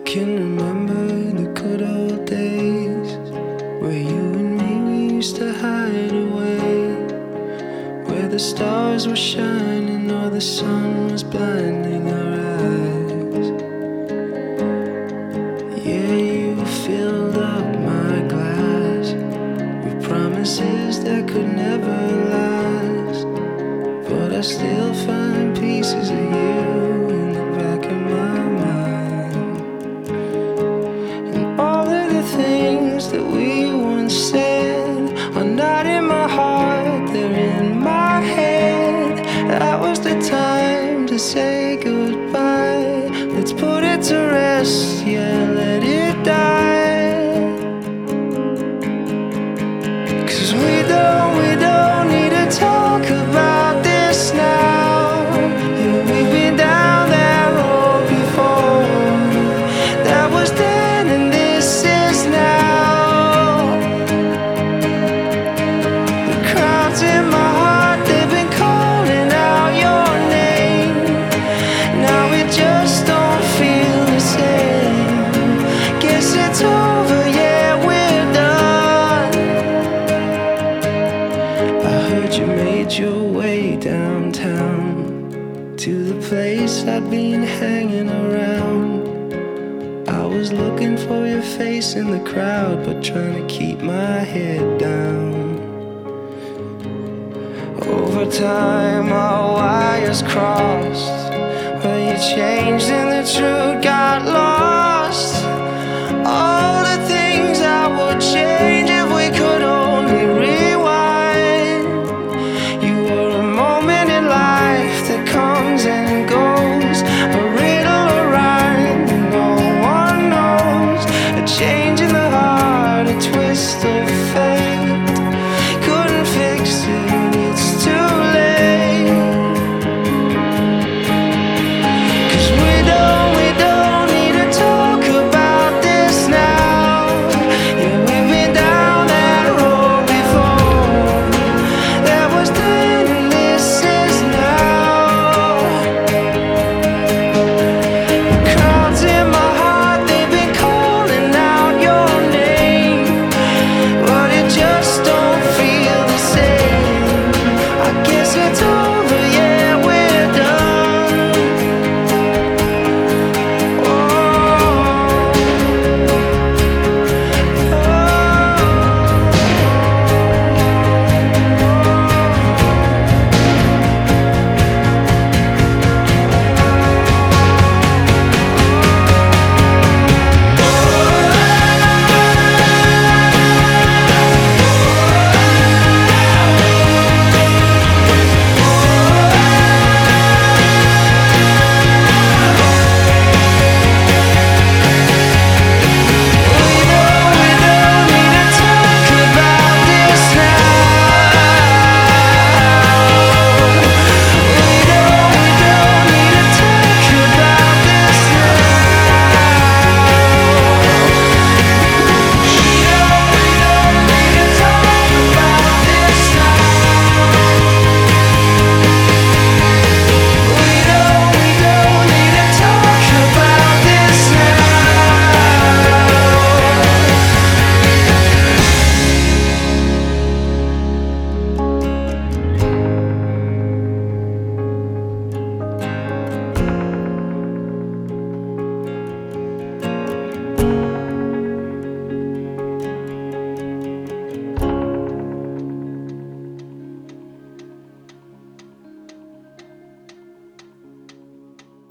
can remember the good old days where you and me, we used to hide away, where the stars were shining or the sun was blinding our eyes. Yeah, you filled up my glass with promises that could never last, but I still find pieces of you in the back of my mind. And all of the things that we once said are not in my heart, they're in my head. That was the time to say goodbye. Let's put it to rest, yeah, let it die. 'Cause we don't need to talk about this now. Yeah, we've been down that road before. That was then and this is now. The crowds in my heart, they've been calling out your name. Now it just don't feel the same. Guess it's over, yeah, we're done. I heard you made your way downtown to the place I'd been hanging around. I was looking for your face in the crowd, but trying to keep my head down. Over time our wires crossed, but you changed and the truth got lost.